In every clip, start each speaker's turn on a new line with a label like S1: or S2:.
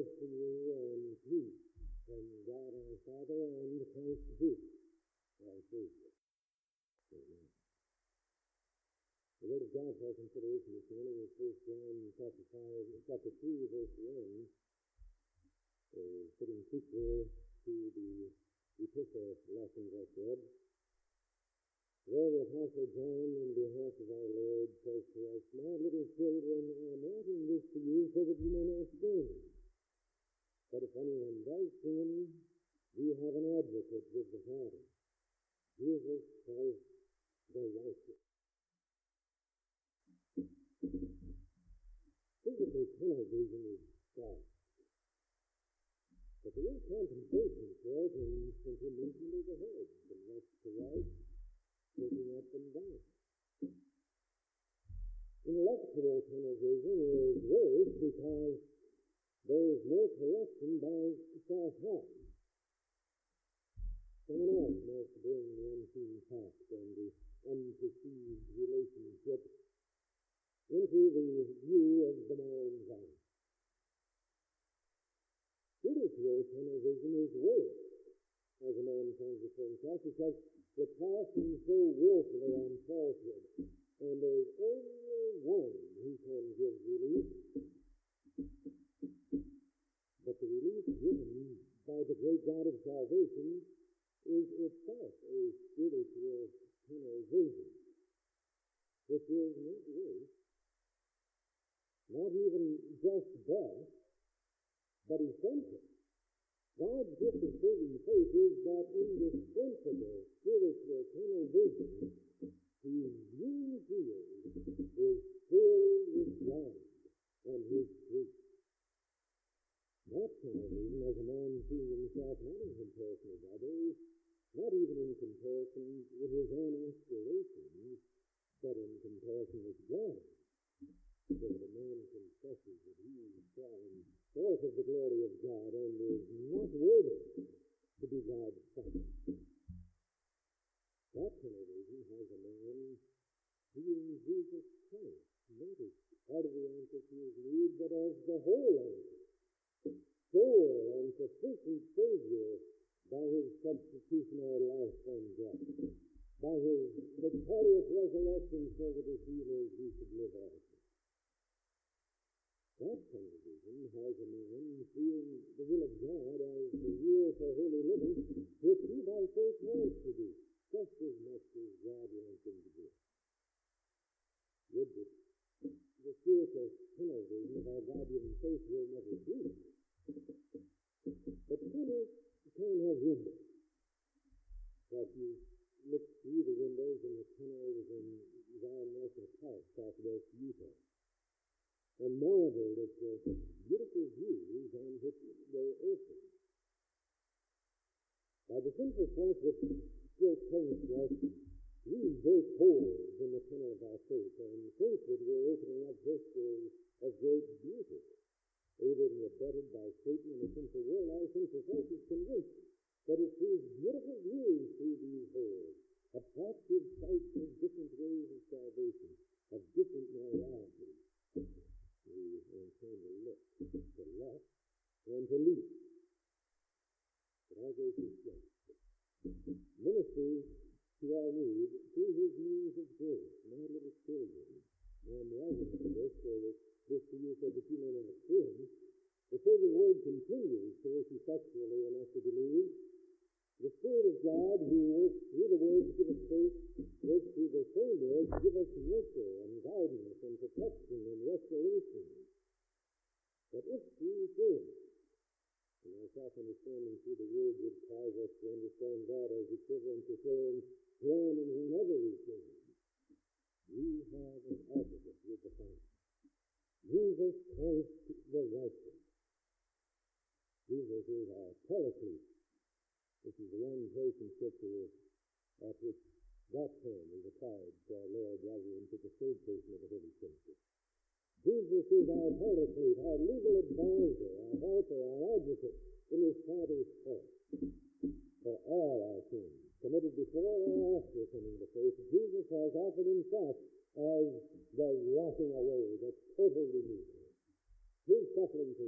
S1: grace to you and peace from God our Father and Christ Jesus, our Savior. Amen. The Word of God for consideration this morning is 1 John chapter 3, verse 1, a fitting sequel to the epistle lesson just read. There the Apostle John, in behalf of our Lord, says to us, "My little children, I am writing this to you so that you may not sin. But if anyone does sin, we have an advocate with the Father, Jesus Christ the righteous." Physical tunnel vision is dark, but there is contemplation for it in simply moving the head from left to right, looking up and down. Intellectual tunnel vision is worse because there is no correction by self-help. Someone else must bring the unseen past and the unperceived relationships into the view of the mind's eye. Spiritual tunnel vision is worse, as a man finds it for himself, because we're passing so willfully on falsehood, and there's only one who can give relief. But the relief given by the great God of salvation is itself a spiritual tunnel vision, which is not worse, not even just best, but essential. God's gift of saving faith is that indispensable spiritual tunnel vision whose viewing field is filled with God and His truth. That tunnel vision, as a man seeing himself not in comparison with others, not even in comparison with his own aspirations, but in comparison with God. So the man confesses that he is fallen short of the glory of God and is not worthy to be God's son. That television has a man seeing Jesus Christ, not as part of the answer to his need, but as the whole answer, sole and sufficient Savior by His substitutionary life and death, by His victorious resurrection so that as healers we should live also. That television has a man seeing the will of God as the rule for holy living, which he by faith wants to do, just as much as God wants him to do. Would that the spiritual television of our God-given faith will never do. But tunnels can have windows. But you look through the windows in the tunnels in Zion National Park, southwest Utah, and marveled at the beautiful views on which they open. By the simple fact that still clings to us, we break holes in the tunnel of our faith, and think that we're opening up vistas of great beauty. Able and abetted by Satan and the sinful world, our sinful flesh is convinced that it sees beautiful views through these holes, attractive sights of different ways of salvation, of different moralities. We intend to look to left and to lead. But our grace is just. Ministry to our need through His means of grace, my little children. I am writing to this so that this to you so that you may not sin. The saving word continues to work effectually in us to believe. The Spirit of God who works through the word to give us faith, works through the same word to give us nurture and guidance and protection and restoration. But if we sin, and our self-understanding through the word would cause us to understand God as equivalent to saying, when and whenever we sin, we have an advocate with the Father, Jesus Christ the righteous. Jesus is our paraclete. This is the one place in Scripture at which that term is applied to our Lord rather than to the third person of the Holy Trinity. Jesus is our paraclete, our legal advisor, our helper, our advocate in His Father's court for all our sins, committed before or after coming to faith. Jesus has offered Himself as the washing away, the total removal. His suffering for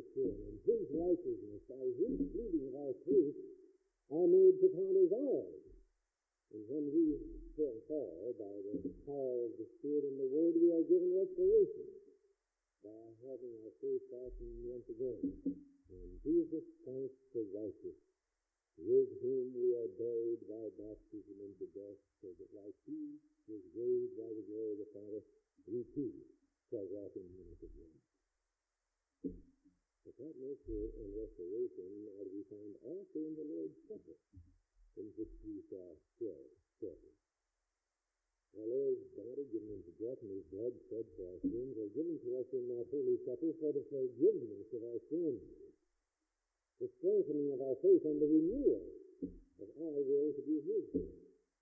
S1: sin, and his righteousness, by his pleading of our faith, are made to count as ours. And when we fall by the power of the Spirit and the Word, we are given restoration by having our faith fastened once again in Jesus Christ the righteous, with whom we are buried by baptism into death, so that like he was raised by the glory of the Father, we too shall walk in newness of life. But that mercy and restoration are to be found also in the Lord's Supper, in which we shall share shortly. Our Lord's body given into death and his blood shed for our sins are given to us in that holy supper for the forgiveness of our sins, the strengthening of our faith, and the renewal of our will to do his will.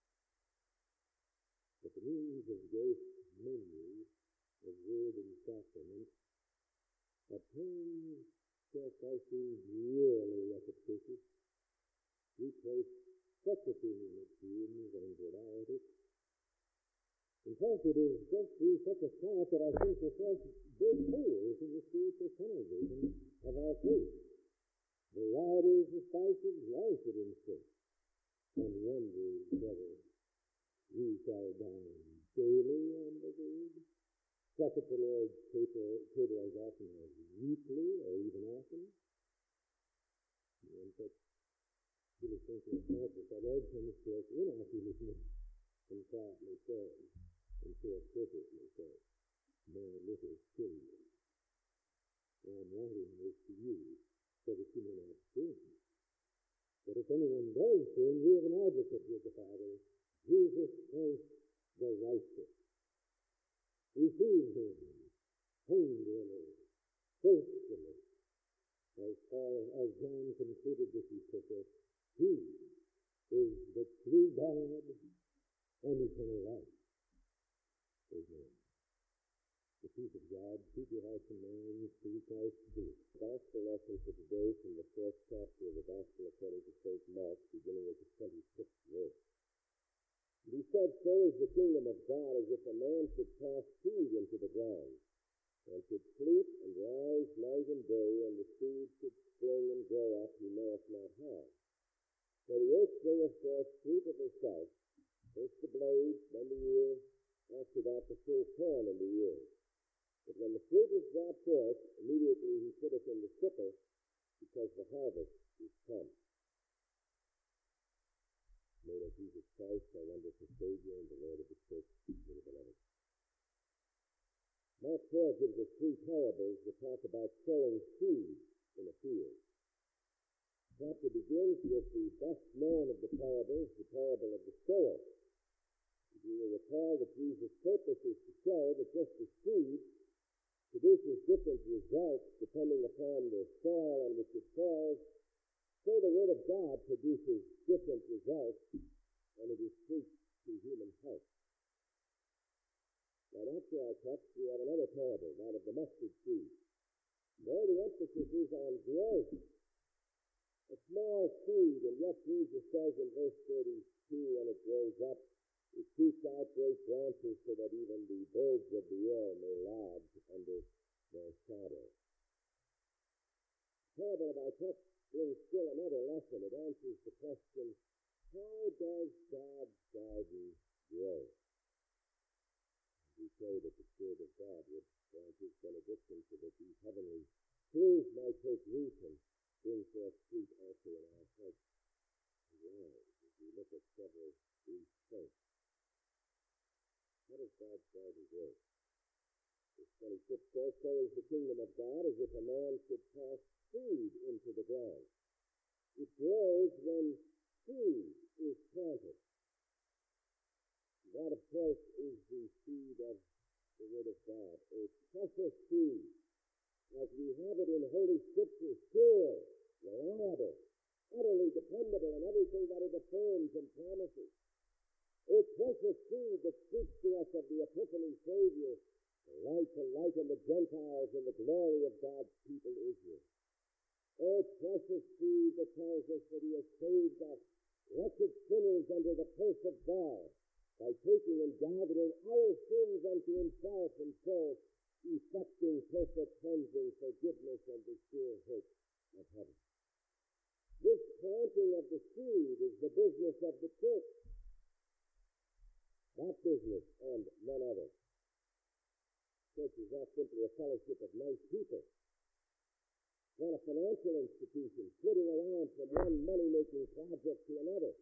S1: But the means of grace menu of word and sacrament obtains sacrificing really repetitious. We place such a premium at fumes and morality. In fact, it is just through such a thought that I think ourselves big holes in the spiritual congregation of our faith. Variety is the spice of life, it insists, and wonders whether we shall dine daily on the word, sup at the Lord's table as often as weekly or even often. And such foolish thinking of practice, our Lord comes to us in our foolishness and quietly says, and so appropriately says, "My little children, I am writing this to you, so that you may not sin. But if anyone does sin, we have an advocate with the Father, Jesus Christ the righteous. Receive him hungrily, thirstily, as John concluded this epistle. He is the true God and eternal life." Amen. The peace of God, keep your hearts and minds through Christ Jesus. Gospel lesson for today from the 4th chapter of the Gospel according to St. Mark, beginning with the 26th verse. "And he said, So is the kingdom of God as if a man should cast seed into the ground, and should sleep and rise night and day, and the seed should spring and grow up, he knoweth not how. So the earth bringeth forth fruit of herself, first the blade, then the ear, after that the full corn in the ear. But when the fruit is brought forth, immediately he putteth in the sickle, because the harvest is come." May Lord Jesus Christ, our wonderful Savior and the Lord of the Church, dear beloved. Mark 12 gives us 3 parables that talk about sowing seed in a field. The chapter begins with the best known of the parables, the parable of the sower. You will recall that Jesus' purpose is to show that just as seed produces different results depending upon the soil on which it falls, so the Word of God produces different results when it is preached to human hearts. Now, after our text, we have another parable, that of the mustard seed. There the emphasis is on growth. A small seed, and yet Jesus says in verse 32, when it grows up, it shoots out great branches so that even the birds of the air may lodge under their shadow. The parable of our text brings still another lesson. It answers the question, how does God's garden grow? We pray that the Spirit of God would grant his benediction so that these heavenly truths might take root and bring forth fruit also in our hearts and lives as we look at several of these points. How does God's garden grow? Verse 26 says, "So is the kingdom of God as if a man should cast seed into the ground." It grows when seed is planted. That, of course, is the seed of the Word of God, a precious seed, as we have it in Holy Scripture, sure, reliable, utterly dependable in everything that it affirms and promises. A precious seed that speaks to us of the Epiphany Savior, the light to lighten the Gentiles and the glory of God's people Israel. A precious seed that tells us that he has saved us, wretched sinners under the curse of God, by taking and gathering our sins unto himself, and so effecting perfect cleansing, forgiveness, and the sure simply a fellowship of nice people. It's not a financial institution flitting around from one money-making project to another.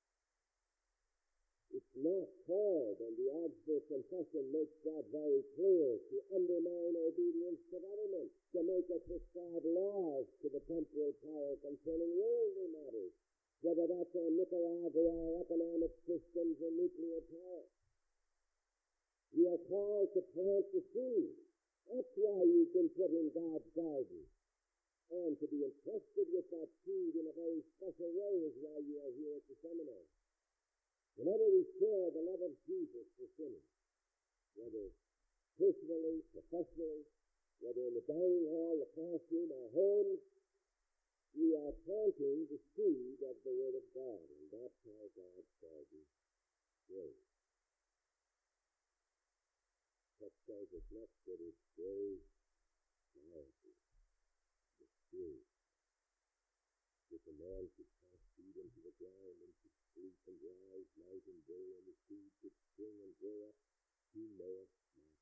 S1: It's not called, and the Augsburg Confession makes that very clear, to undermine obedience to government, to make us prescribe laws to the temporal power concerning worldly matters, whether that's on Nicaragua or economic systems or nuclear power. We are called to plant the seed. That's why you've been put in God's garden. And to be entrusted with that seed in a very special way is why you are here at the seminary. Whenever we share the love of Jesus for sinners, whether personally, professionally, whether in the dining hall, the classroom, our homes, we are planting the seed of the Word of God, and that's how God's garden grows. Text tells us next that it grows quietly, mysterious. If a man should cast seed into the ground and should sleep and rise night and day, and the seed should spring and grow up, he knoweth not.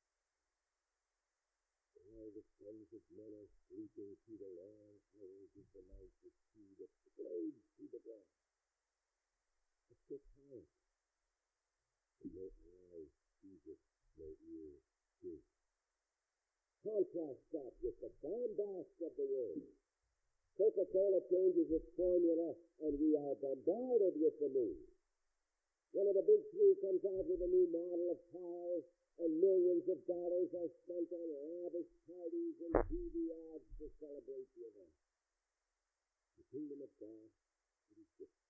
S1: While the sons of men are sleeping through the long hours of the night, the seed explodes through the ground. It's so quiet. And no eyes see it, no ears hear it. Contrast that with the bombast of the world. Coca-Cola changes its formula, and we are bombarded with the news. One of the big three comes out with a new model of cars, and millions of dollars are spent on lavish parties and TV ads to celebrate the event. The kingdom of God, it is different.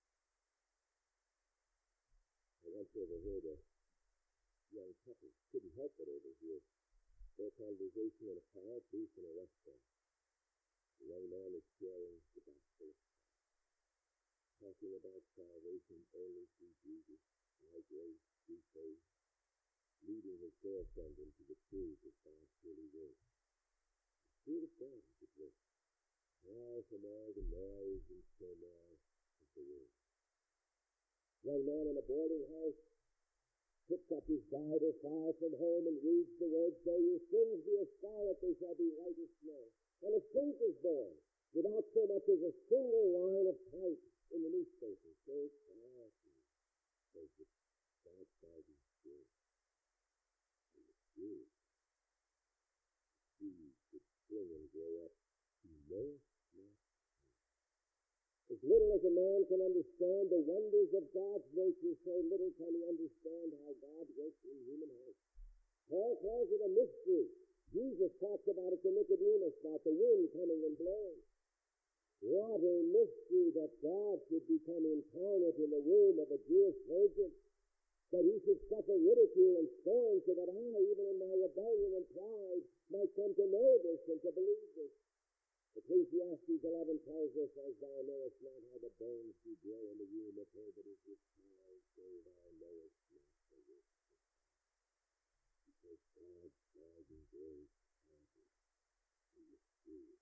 S1: I once overheard a young couple, couldn't help but overhear their conversation in a quiet booth in a restaurant. The young man is sharing the gospel of Christ, talking about salvation only through Jesus, by grace, through faith, leading his girlfriend into the truth of God's holy word. The Spirit of God is at work, far from all the noise and turmoil of the world. Young man in a boarding house picks up his Bible far from home and reads the words, "Though your sins be as scarlet, they shall be white as snow." And a faith is born without so much as a single line of type in the newspaper. So quietly does the God's garden grow. And the Spirit, the seeds that spring and grow up, he knoweth not how. As little as a man can understand the wonders of God's nature, so little can he understand how God works in human hearts. Paul calls it a mystery. Jesus talks about it to Nicodemus, about the wind coming and blowing. What a mystery that God should become incarnate in the womb of a Jewish virgin, that he should suffer ridicule and scorn, so that I, even in my rebellion and pride, might come to know this and to believe this. Ecclesiastes 11 tells us, "As thou knowest not how the bones do grow in the womb of her that is with child, so thou knowest not the works of God." Because God's garden grows quietly in the Spirit.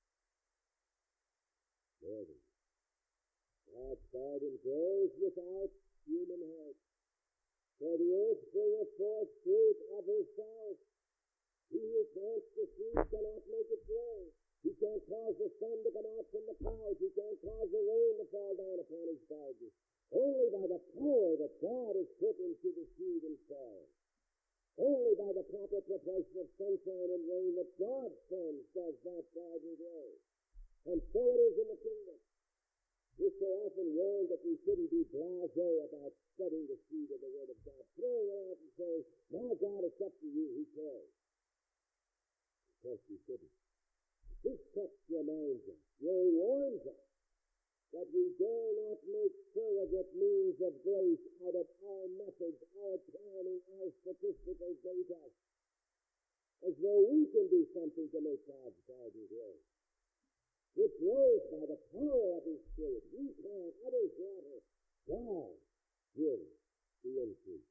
S1: Further, God's garden grows without human help. For the earth bringeth forth fruit of herself. He who plants the seed cannot make it grow. He can't cause the sun to come out from the clouds. He can't cause the rain to fall down upon his garden. Only by the power that God has put into the seed and soil, only by the proper proportion of sunshine and rain that God sends, does that garden grow. And so it is in the kingdom. We're so often warned that we shouldn't be blasé about spreading the seed of the Word of God, throwing it out and saying, "My God, it's up to you, who cares?" Of course we shouldn't. This text reminds us, yea, warns us, that we dare not make surrogate means of grace out of our methods, our planning, our statistical data, as though we can do something to make God's garden grow. It grows by the power of His Spirit. We plant, others water. God gives the increase.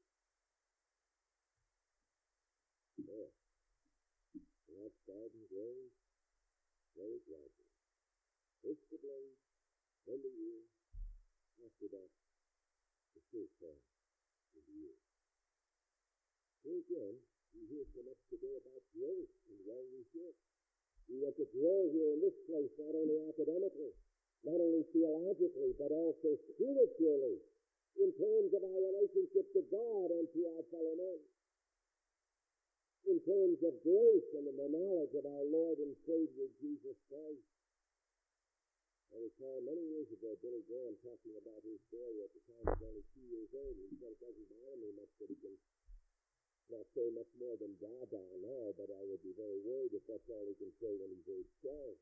S1: There. God's garden grows very gradually. First the blade, then the ear. After that, the fruit falls in the ear. Here again, We hear so much today about growth, and well we should. We want to grow here in this place, not only academically, not only theologically, but also spiritually, in terms of our relationship to God and to our fellow men, in terms of grace and the knowledge of our Lord and Savior Jesus Christ. I recall many years ago Billy Graham talking about his boy at the time he was only 2 years old. He said, it doesn't bother me much that he can not say much more than Dada now, but I would be very worried if that's all he can say when he's age 12.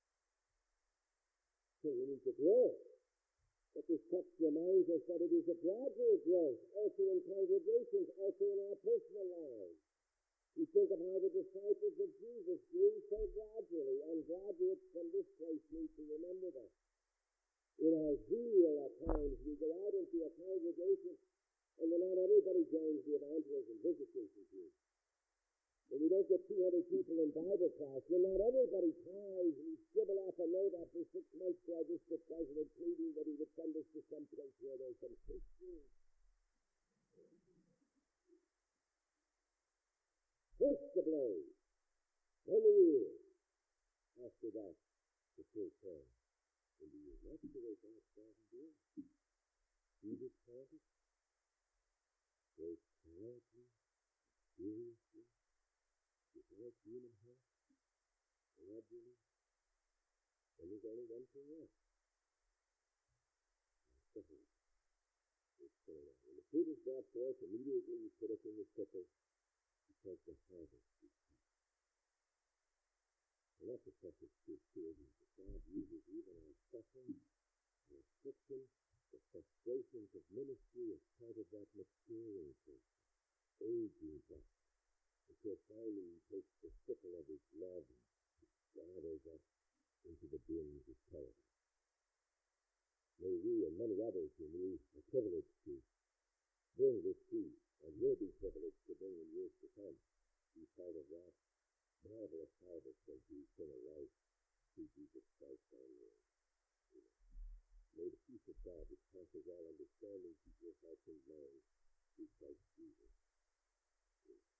S1: So we need to grow. But this text reminds us that it is a gradual growth, also in congregations, also in our personal lives. We think of how the disciples of Jesus grew so gradually, and graduates from this place need to remember that. In our zeal at times, we go out into a congregation, and then not everybody joins the evangelism visitation group. When we don't get 200 people in Bible class, then not everybody tries, and we scribble off a note after 6 months to our district president pleading that he would send us to some place where there's some Christians. First the blows, then the years. After that, the full term in the years. That's the way God started doing. Jesus planted, grows quietly, seriously, without human help, gradually, and there's only one thing left. That's the hope. It's going on. When the fruit is brought forth, immediately you put it in the sickle, because the harvest is come. And that's a precious truth too, isn't it? That God uses even our suffering, our affliction, the frustrations of ministry as part of that maturing process, aging us, until finally he takes the sickle of his love and gathers us into the bins of paradise. May we and many others whom we are privileged to bring this seed, and will be privileged to bring in years to come, be part of that marvelous harvest of the eternal life through Jesus Christ our Lord. Amen. May the peace of God, which passes all understanding, keep your hearts and minds through Christ Jesus. Amen.